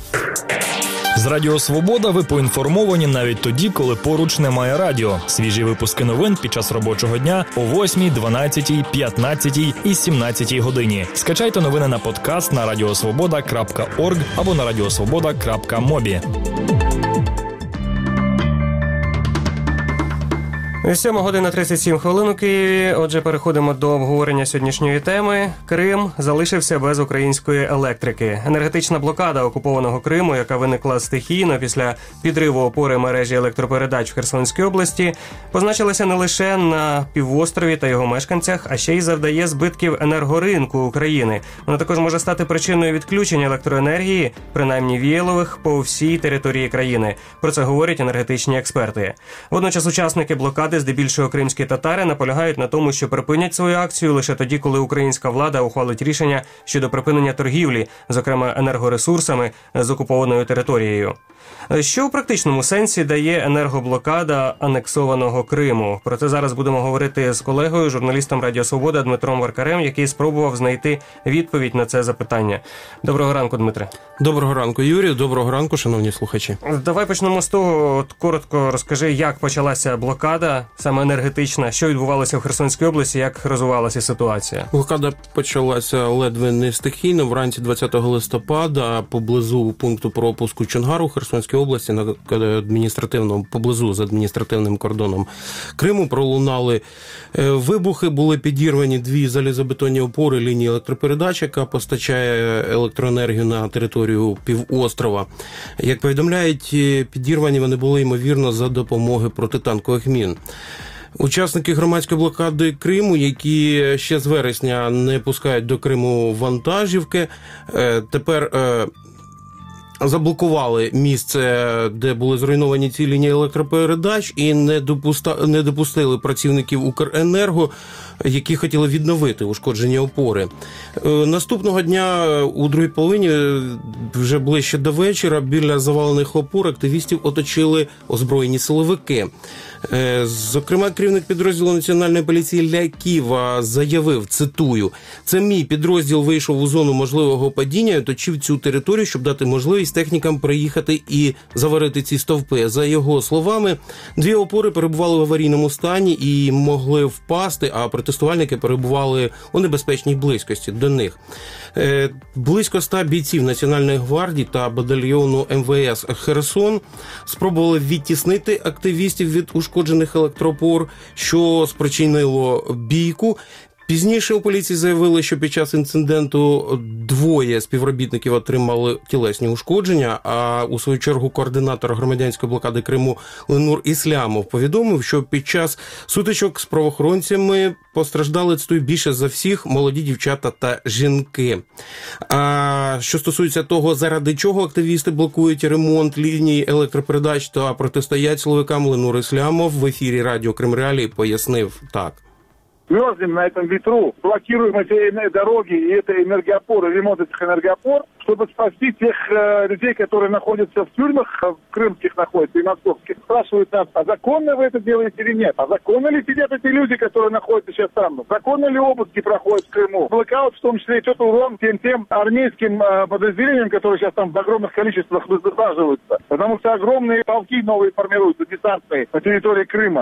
З Радіо Свобода ви поінформовані навіть тоді, коли поруч немає радіо. Свіжі випуски новин під час робочого дня о восьмій, дванадцятій, п'ятнадцятій і сімнадцятій годині. Скачайте новини на подкаст на радіосвобода крапка орг або на радіосвобода крапка мобі. сьома година тридцять сім хвилин у Києві. Отже, переходимо до обговорення сьогоднішньої теми. Крим залишився без української електрики. Енергетична блокада окупованого Криму, яка виникла стихійно після підриву опори мережі електропередач в Херсонській області, позначилася не лише на півострові та його мешканцях, а ще й завдає збитків енергоринку України. Вона також може стати причиною відключення електроенергії, принаймні віялових, по всій території країни. Про це говорять енергетичні експерти. Водночас учасники блокади, здебільшого кримські татари, наполягають на тому, що припинять свою акцію лише тоді, коли українська влада ухвалить рішення щодо припинення торгівлі, зокрема енергоресурсами, з окупованою територією. Що у практичному сенсі дає енергоблокада анексованого Криму? Про це зараз будемо говорити з колегою, журналістом Радіо Свобода Дмитром Варкарем, який спробував знайти відповідь на це запитання. Доброго ранку, Дмитре. Доброго ранку, Юрію. Доброго ранку, шановні слухачі. Давай почнемо з того, от коротко розкажи, як почалася блокада, саме енергетична, що відбувалося в Херсонській області, як розвивалася ситуація? Блокада почалася ледве не стихійно. Вранці двадцятого листопада поблизу пункту пропуску Чонгару у Херсонській області, на адміністративному, поблизу з адміністративним кордоном Криму, пролунали вибухи, були підірвані дві залізобетонні опори лінії електропередач, яка постачає електроенергію на територію півострова. Як повідомляють, підірвані вони були, ймовірно, за допомогою протитанкових мін. Учасники громадської блокади Криму, які ще з вересня не пускають до Криму вантажівки, тепер заблокували місце, де були зруйновані ці лінії електропередач, і не допуста... не допустили працівників Укренерго, які хотіли відновити ушкоджені опори. Наступного дня, у другій половині, вже ближче до вечора, біля завалених опор активістів оточили озброєні силовики. Зокрема, керівник підрозділу Національної поліції Ляківа заявив, цитую, «Це мій підрозділ вийшов у зону можливого падіння і оточив цю територію, щоб дати можливість технікам приїхати і заварити ці стовпи». За його словами, дві опори перебували в аварійному стані і могли впасти, а протестувальники перебували у небезпечній близькості до них. Близько ста бійців Національної гвардії та батальйону ем ве ес «Херсон» спробували відтіснити активістів від ушкоджених електроопор, що спричинило бійку. Пізніше у поліції заявили, що під час інциденту двоє співробітників отримали тілесні ушкодження, а у свою чергу координатор громадянської блокади Криму Ленур Іслямов повідомив, що під час сутичок з правоохоронцями постраждали, цитую, більше за всіх молоді дівчата та жінки. А що стосується того, заради чого активісти блокують ремонт ліній електропередач та протистоять силовикам, Ленур Іслямов в ефірі радіо Крим Реалії пояснив так. Мерзнем на этом ветру, блокируем эти дороги и это энергоопоры, ремонт этих энергоопор, чтобы спасти тех э, людей, которые находятся в тюрьмах, в крымских находятся и московских. Спрашивают нас, а законно вы это делаете или нет? А законно ли сидят эти люди, которые находятся сейчас там? Законно ли обыски проходят в Крыму? Блокаут в том числе идет урон тем, тем армейским э, подразделениям, которые сейчас там в огромных количествах высаживаются. Потому что огромные полки новые формируются, десантные, на территории Крыма.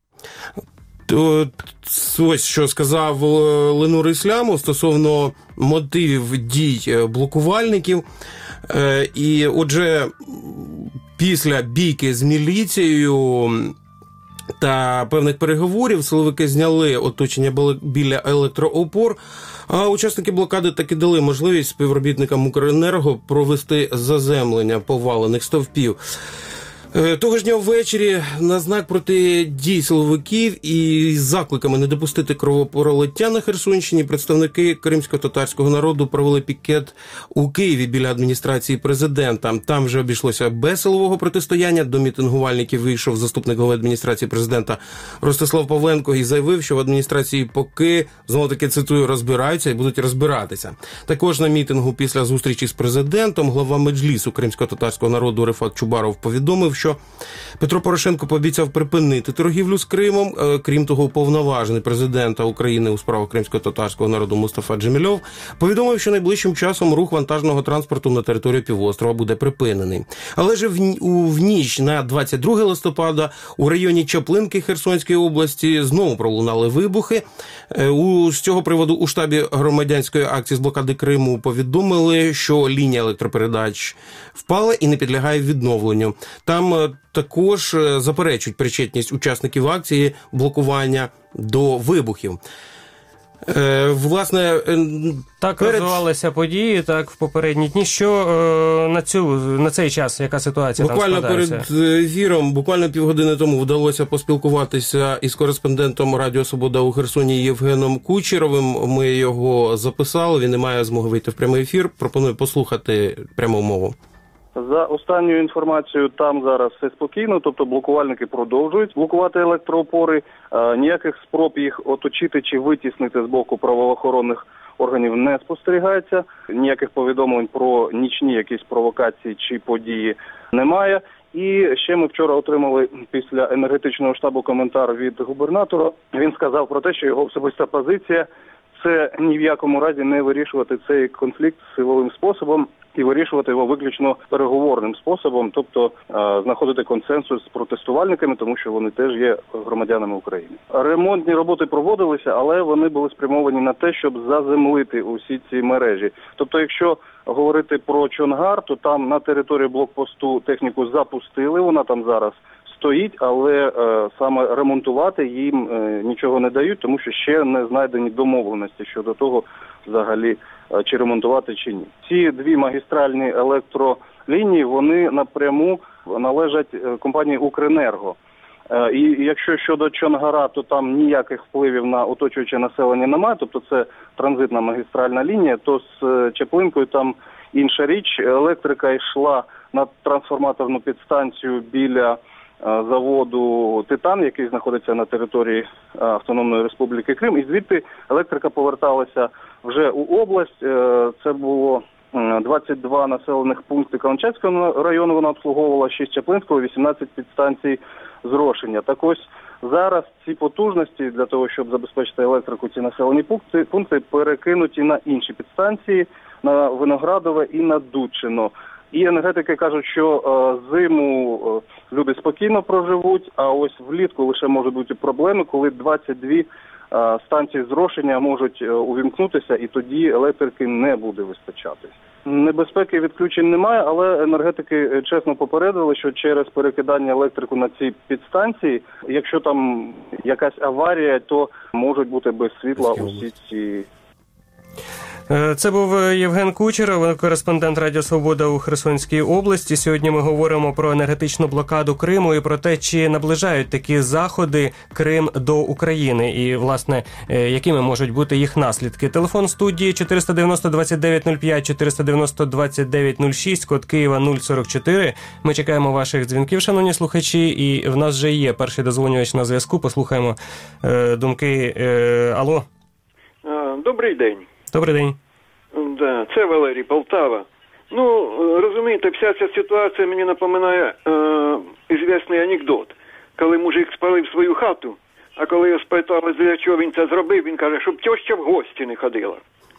Ось що сказав Ленур Іслямов стосовно мотивів дій блокувальників. І отже, після бійки з міліцією та певних переговорів силовики зняли оточення біля електроопор, а учасники блокади таки дали можливість співробітникам Укренерго провести заземлення повалених стовпів. Того ж дня ввечері на знак протидій силовиків і з закликами не допустити кровопролиття на Херсонщині представники кримсько-татарського народу провели пікет у Києві біля адміністрації президента. Там вже обійшлося без силового протистояння. До мітингувальників вийшов заступник голови адміністрації президента Ростислав Павленко і заявив, що в адміністрації поки, знову-таки цитую, розбираються і будуть розбиратися. Також на мітингу після зустрічі з президентом глава Меджлісу кримсько-татарського народу Рефат Чубаров повідомив, що Петро Порошенко пообіцяв припинити торгівлю з Кримом. Крім того, уповноважений президента України у справах кримсько-татарського народу Мустафа Джемільов повідомив, що найближчим часом рух вантажного транспорту на територію півострова буде припинений. Але ж в, у, в ніч на двадцять друге листопада у районі Чаплинки Херсонської області знову пролунали вибухи. У, з цього приводу у штабі громадянської акції з блокади Криму повідомили, що лінія електропередач впала і не підлягає відновленню. Там також заперечують причетність учасників акції блокування до вибухів. Е, власне, так перед... розвивалися події, так, в попередні дні. Що е, на цю на цей час, яка ситуація буквально там складається? Перед ефіром, буквально півгодини тому вдалося поспілкуватися із кореспондентом Радіо Свобода у Херсоні Євгеном Кучеровим. Ми його записали, він не має змоги вийти в прямий ефір. Пропоную послухати пряму мову. За останньою інформацією, там зараз все спокійно, тобто блокувальники продовжують блокувати електроопори. Ніяких спроб їх оточити чи витіснити з боку правоохоронних органів не спостерігається. Ніяких повідомлень про нічні якісь провокації чи події немає. І ще ми вчора отримали після енергетичного штабу коментар від губернатора. Він сказав про те, що його особиста позиція – це ні в якому разі не вирішувати цей конфлікт силовим способом і вирішувати його виключно переговорним способом, тобто е, знаходити консенсус з протестувальниками, тому що вони теж є громадянами України. Ремонтні роботи проводилися, але вони були спрямовані на те, щоб заземлити усі ці мережі. Тобто, якщо говорити про Чонгар, то там на території блокпосту техніку запустили, вона там зараз стоїть, але е, саме ремонтувати їм е, нічого не дають, тому що ще не знайдені домовленості щодо того, взагалі, е, чи ремонтувати, чи ні. Ці дві магістральні електролінії, вони напряму належать е, компанії «Укренерго». Е, і якщо щодо Чонгара, то там ніяких впливів на оточуюче населення немає, тобто це транзитна магістральна лінія, то з е, Чаплинкою там інша річ. Електрика йшла на трансформаторну підстанцію біля заводу «Титан», який знаходиться на території Автономної Республіки Крим, і звідти електрика поверталася вже у область. Це було двадцять два населених пункти Каланчацького району, вона обслуговувала, шість Чаплинського, вісімнадцять підстанцій зрошення. Так ось зараз ці потужності для того, щоб забезпечити електрику, ці населені пункти, пункти перекинуті на інші підстанції, на Виноградове і на Дудчино. І енергетики кажуть, що е, зиму е, люди спокійно проживуть, а ось влітку лише можуть бути проблеми, коли двадцять дві е, станції зрошення можуть е, увімкнутися, і тоді електрики не буде вистачати. Небезпеки відключень немає, але енергетики чесно попередили, що через перекидання електрику на ці підстанції, якщо там якась аварія, то можуть бути без світла усі ці... Це був Євген Кучеров, кореспондент Радіо Свобода у Херсонській області. Сьогодні ми говоримо про енергетичну блокаду Криму і про те, чи наближають такі заходи Крим до України і, власне, якими можуть бути їх наслідки. Телефон студії чотириста дев'яносто двадцять дев'ять нуль п'ять, чотириста дев'яносто двадцять дев'ять нуль шість, код Києва нуль сорок чотири. Ми чекаємо ваших дзвінків, шановні слухачі, і в нас вже є перший дозвонювач на зв'язку. Послухаємо е, думки. Е, алло. Добрий день. Добрий день. Да, це Валерій, Полтава. Ну, розумієте, вся ця ситуація мені напоминає е, ізвісний анекдот. Коли мужик спалив свою хату, а коли його спитали, для чого він це зробив, він каже, щоб тьоща в гості не ходила.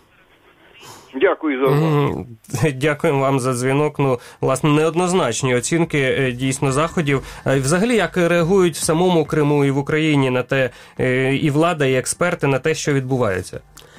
Дякую за увагу. Дякуємо вам за дзвінок. Ну, власне, неоднозначні оцінки дійсно заходів. Взагалі, як реагують в самому Криму і в Україні на те, і влада, і експерти на те, що відбувається?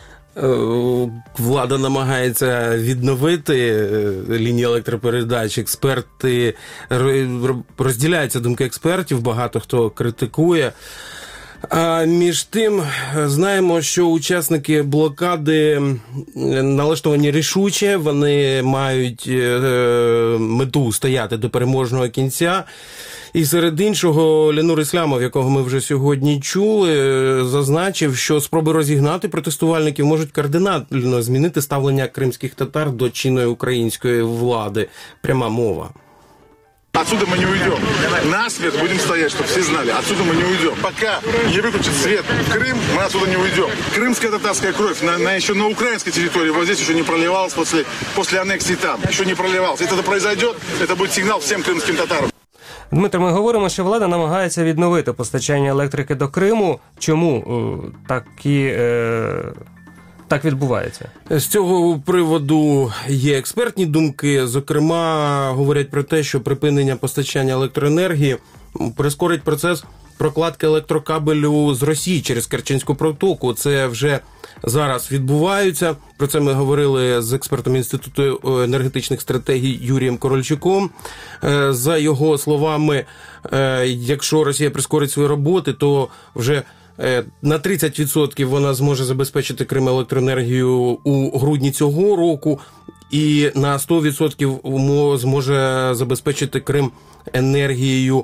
Влада намагається відновити лінії електропередач. Експерти, розділяються думки експертів, багато хто критикує. А між тим, знаємо, що учасники блокади налаштовані рішуче, вони мають мету стояти до переможного кінця. І серед іншого Ленур Іслямов, якого ми вже сьогодні чули, зазначив, що спроби розігнати протестувальників можуть кардинально змінити ставлення кримських татар до чинної української влади. Пряма мова. Отсюда мы не уйдем. На свет будем стоять, чтобы все знали. Отсюда мы не уйдем. Пока не выключат свет в Крым, мы отсюда не уйдем. Крымская татарская кровь на, на, еще на украинской территории, вот здесь еще не проливалась после, после аннексии там. Еще не проливалась. Если это произойдет, это будет сигнал всем крымским татарам. Дмитро, ми говоримо, що влада намагається відновити постачання електрики до Криму. Чому такі... Е... так відбувається? З цього приводу є експертні думки. Зокрема, говорять про те, що припинення постачання електроенергії прискорить процес прокладки електрокабелю з Росії через Керченську протоку. Це вже зараз відбуваються. Про це ми говорили з експертом Інституту енергетичних стратегій Юрієм Корольчуком. За його словами, якщо Росія прискорить свої роботи, то вже на тридцять відсотків вона зможе забезпечити Крим електроенергію у грудні цього року, і на сто відсотків зможе забезпечити Крим енергією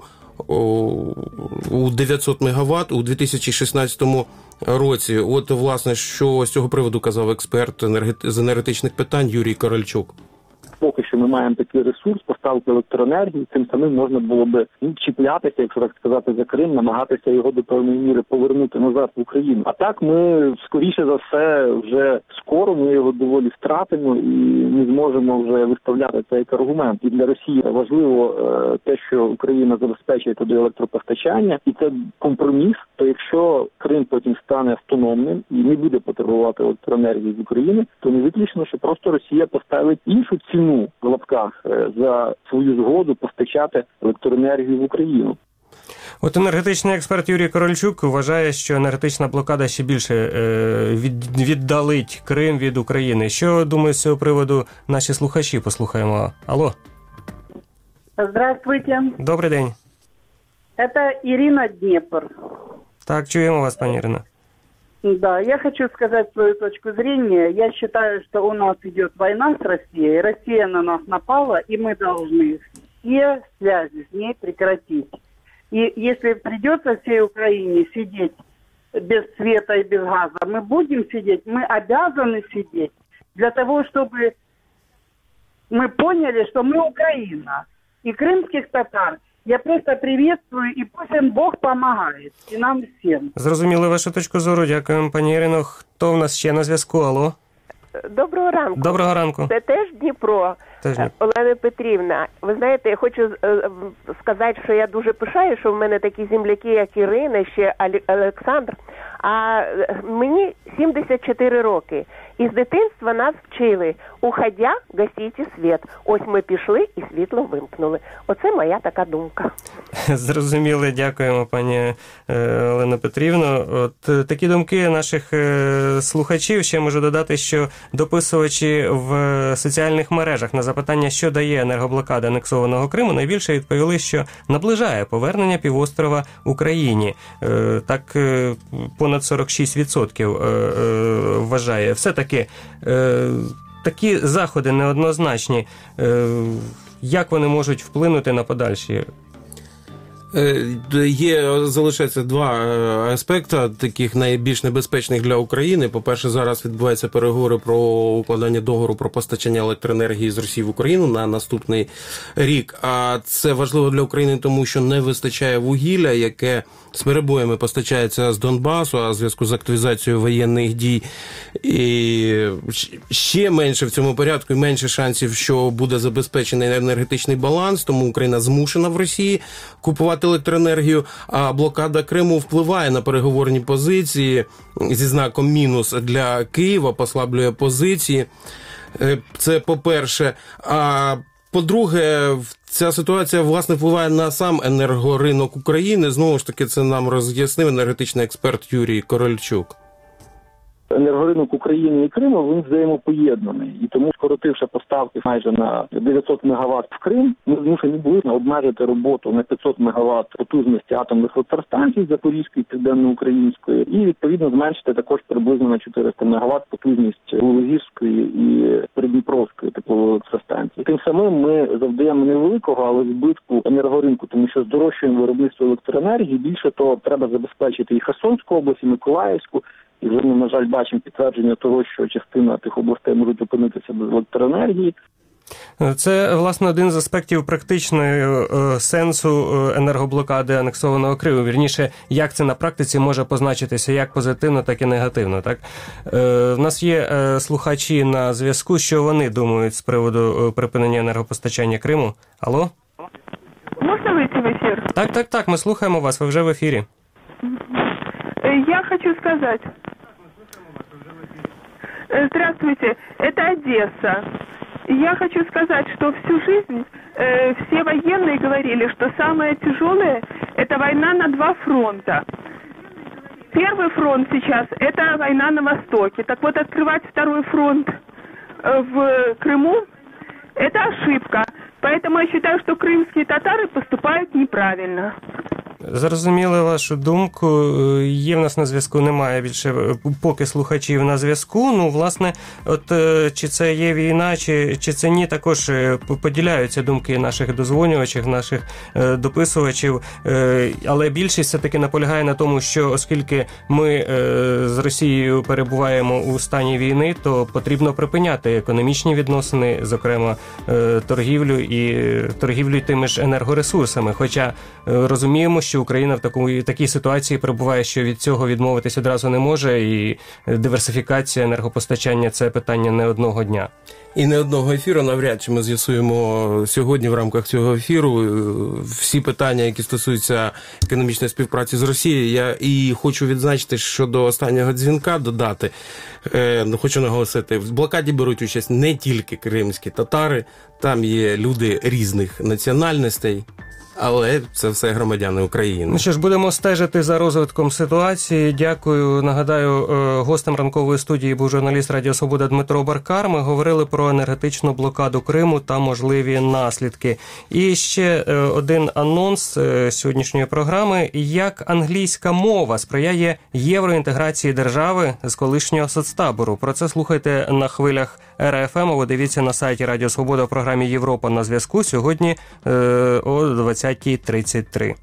у дев'ятсот мегаватт у дві тисячі шістнадцятому році. От, власне, що з цього приводу казав експерт з енергетичних питань Юрій Корольчук. Поки що ми маємо такий ресурс поставки електроенергії, цим самим можна було би ну, чіплятися, якщо так сказати, за Крим, намагатися його до певної міри повернути назад в Україну. А так ми, скоріше за все, вже скоро ми його доволі втратимо і не зможемо вже виставляти це як аргумент. І для Росії важливо е, те, що Україна забезпечує туди електропостачання, і це компроміс, то якщо Крим потім стане автономним і не буде потребувати електроенергії з України, то не виключно, що просто Росія поставить іншу ціну в лапках за свою згоду постачати електроенергію в Україну. От енергетичний експерт Юрій Корольчук вважає, що енергетична блокада ще більше е, від, віддалить Крим від України. Що думають з цього приводу наші слухачі? Послухаємо. Алло. Здравствуйте. Добрий день. Это Ирина, Днепр. Так, чуємо вас, пані Ірина. Да, я хочу сказать свою точку зрения. Я считаю, что у нас идет война с Россией. Россия на нас напала, и мы должны все связи с ней прекратить. И если придется всей Украине сидеть без света и без газа, мы будем сидеть, мы обязаны сидеть для того, чтобы мы поняли, что мы Украина. И крымских татар я просто приветствую, і пусть їм Бог допомагає, і нам всім. Зрозуміли вашу точку зору, дякуємо, пані Ірино. Хто в нас ще на зв'язку? Алло? Доброго ранку. Доброго ранку. Це теж Дніпро. Теж Дніпро. Олена Петрівна, ви знаєте, я хочу сказати, що я дуже пишаю, що в мене такі земляки, як Ірина, ще Олександр. А мені сімдесят чотири роки. І з дитинства нас вчили: уходя, гасіть світ. Ось ми пішли і світло вимкнули. Оце моя така думка. Зрозуміли, дякуємо, пані Олена Петрівно. От такі думки наших слухачів. Ще можу додати, що дописувачі в соціальних мережах на запитання, що дає енергоблокада анексованого Криму, найбільше відповіли, що наближає повернення півострова Україні. Так, понад сорок шість відсотків вважає. Все-таки такі заходи неоднозначні. Як вони можуть вплинути на подальші? Є, залишається два аспекти, таких найбільш небезпечних для України. По-перше, зараз відбуваються переговори про укладання договору про постачання електроенергії з Росії в Україну на наступний рік. А це важливо для України, тому що не вистачає вугілля, яке з перебоями постачається з Донбасу, а в зв'язку з активізацією воєнних дій і ще менше в цьому порядку і менше шансів, що буде забезпечений енергетичний баланс, тому Україна змушена в Росії купувати електроенергію, а блокада Криму впливає на переговорні позиції зі знаком мінус для Києва, послаблює позиції. Це по-перше. А по-друге, ця ситуація, власне, впливає на сам енергоринок України. Знову ж таки, це нам роз'яснив енергетичний експерт Юрій Корольчук. Енергоринок України і Криму, він взаємопоєднаний. І тому, скоротивши поставки майже на дев'ятсот мегаватт в Крим, ми змушені були обмежити роботу на п'ятсот мегаватт потужності атомних електростанцій Запорізької, Південноукраїнської, і, відповідно, зменшити також приблизно на чотириста мегаватт потужність Лозівської і Придніпровської теплової електростанції. Тим самим ми завдаємо невеликого, але збитку енергоринку, тому що здорожчуємо виробництво електроенергії. Більше того, треба забезпечити і Херсонську область, і Миколаївську. І вже ми, на жаль, бачимо підтвердження того, що частина тих областей можуть опинитися без електроенергії. Це, власне, один з аспектів практичного е, сенсу енергоблокади анексованого Криму. Вірніше, як це на практиці може позначитися як позитивно, так і негативно. Так? Е, в нас є е, слухачі на зв'язку. Що вони думають з приводу е, припинення енергопостачання Криму? Алло? Можна вийти в ефір? Так, так, так, ми слухаємо вас, ви вже в ефірі. Я хочу сказать. Здравствуйте, это Одесса. Я хочу сказать, что всю жизнь э, все военные говорили, что самое тяжелое – это война на два фронта. первый фронт сейчас – это война на Востоке. Так вот, открывать второй фронт в Крыму – это ошибка. Поэтому я считаю, что крымские татары поступают неправильно. Зрозуміли вашу думку. Є в нас на зв'язку, немає більше поки слухачів на зв'язку. Ну, власне, от чи це є війна, чи, чи це ні, також поділяються думки наших дозвонювачів, наших дописувачів. Але більшість все-таки наполягає на тому, що оскільки ми з Росією перебуваємо у стані війни, то потрібно припиняти економічні відносини, зокрема торгівлю і торгівлю тими ж енергоресурсами. Хоча розуміємо, що Україна в такій, такій ситуації перебуває, що від цього відмовитись одразу не може, і диверсифікація енергопостачання – це питання не одного дня. І не одного ефіру, навряд чи ми з'ясуємо сьогодні в рамках цього ефіру всі питання, які стосуються економічної співпраці з Росією. Я і хочу відзначити, що до останнього дзвінка додати, е, хочу наголосити, в блокаді беруть участь не тільки кримські татари, там є люди різних національностей, але це все громадяни України. Ну що ж, будемо стежити за розвитком ситуації. Дякую. Нагадаю, гостем ранкової студії був журналіст Радіо Свобода Дмитро Баркар. Ми говорили про енергетичну блокаду Криму та можливі наслідки. І ще один анонс сьогоднішньої програми. Як англійська мова сприяє євроінтеграції держави з колишнього соцтабору. Про це слухайте на хвилях Ер Еф Ем, або дивіться на сайті Радіо Свобода в програмі «Європа на зв'язку» сьогодні о двадцятій тридцять три.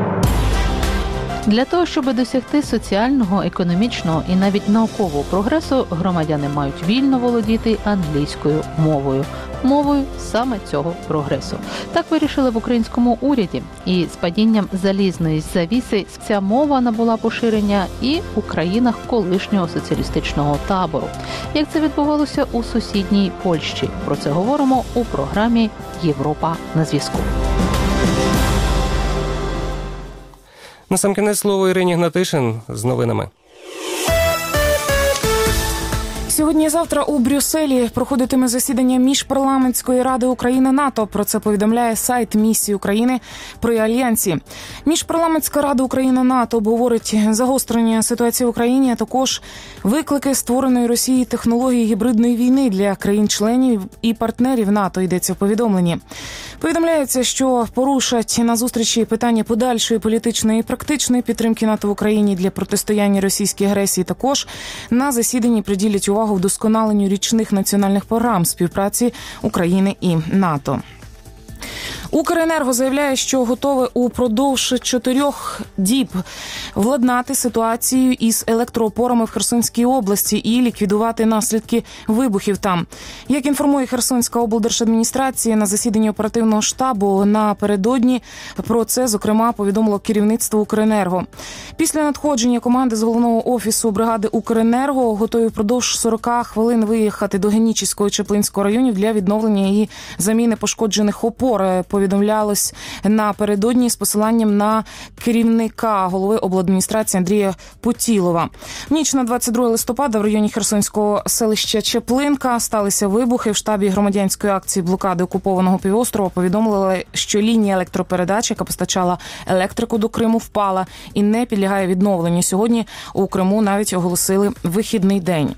Для того, щоб досягти соціального, економічного і навіть наукового прогресу, громадяни мають вільно володіти англійською мовою. Мовою саме цього прогресу. Так вирішили в українському уряді. І з падінням залізної завіси ця мова набула поширення і у країнах колишнього соціалістичного табору. Як це відбувалося у сусідній Польщі? Про це говоримо у програмі «Європа на зв'язку». Насамкінець слово Ірині Гнатишин з новинами. Сьогодні і завтра у Брюсселі проходитиме засідання Міжпарламентської ради Україна-НАТО. Про це повідомляє сайт місії України при Альянсі. Міжпарламентська рада Україна-НАТО обговорить загострення ситуації в Україні, а також виклики створеної Росії технології гібридної війни для країн-членів і партнерів НАТО, йдеться в повідомленні. Повідомляється, що порушать на зустрічі питання подальшої політичної і практичної підтримки НАТО в Україні для протистояння російській агресії. Також на засіданні приділять увагу вдосконаленню річних національних програм співпраці України і НАТО. Укренерго заявляє, що готове упродовж чотирьох діб владнати ситуацію із електроопорами в Херсонській області і ліквідувати наслідки вибухів там. Як інформує Херсонська облдержадміністрація, на засіданні оперативного штабу напередодні про це, зокрема, повідомило керівництво Укренерго. Після надходження команди з головного офісу бригади Укренерго готові впродовж сорок хвилин виїхати до Генічеського і Чаплинського районів для відновлення і заміни пошкоджених опор, повідомлялось напередодні з посиланням на керівника голови обладміністрації Андрія Путілова. В ніч на двадцять друге листопада в районі Херсонського селища Чаплинка сталися вибухи. В штабі громадянської акції блокади окупованого півострова повідомили, що лінія електропередач, яка постачала електрику до Криму, впала і не підлягає відновленню. Сьогодні у Криму навіть оголосили вихідний день.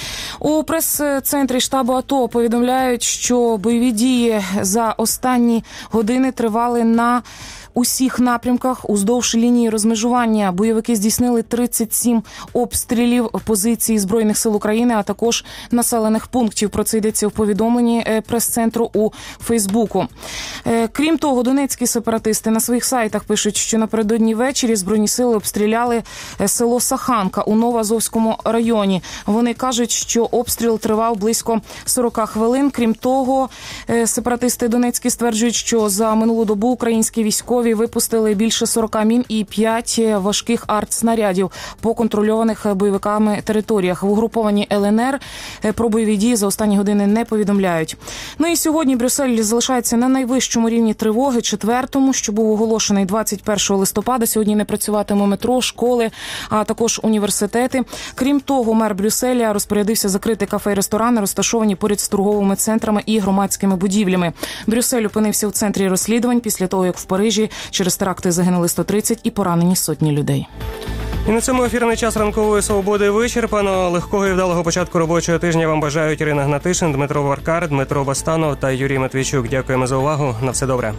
У прес-центрі штабу АТО повідомляють, що бойові дії за останні години тривали на усіх напрямках уздовж лінії розмежування. Бойовики здійснили тридцять сім обстрілів позицій Збройних сил України, а також населених пунктів. Про це йдеться в повідомленні прес-центру у Фейсбуку. Крім того, донецькі сепаратисти на своїх сайтах пишуть, що напередодні ввечері Збройні сили обстріляли село Саханка у Новоазовському районі. Вони кажуть, що обстріл тривав близько сорок хвилин. Крім того, сепаратисти донецькі стверджують, що за минулу добу українські військові випустили більше сорок мін і п'ять важких артснарядів по контрольованих бойовиками територіях. В угрупованні Ел Ен Ер про бойові дії за останні години не повідомляють. Ну і сьогодні Брюссель залишається на найвищому рівні тривоги, четвертому, що був оголошений двадцять першого листопада. Сьогодні не працюватиме метро, школи, а також університети. Крім того, мер Брюсселя розпорядився закрити кафе і ресторани, розташовані поряд з торговими центрами і громадськими будівлями. Брюссель опинився в центрі розслідувань після того, як в Парижі через теракти загинули сто тридцять і поранені сотні людей. І на цьому ефірний час ранкової свободи вичерпано. Легкого і вдалого початку робочого тижня вам бажають Ірина Гнатишин, Дмитро Варкар, Дмитро Бастанов та Юрій Матвійчук. Дякуємо за увагу. На все добре.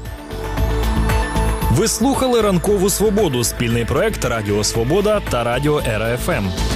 Ви слухали «Ранкову свободу» – спільний проект Радіо Свобода та Радіо Ера Еф Ем.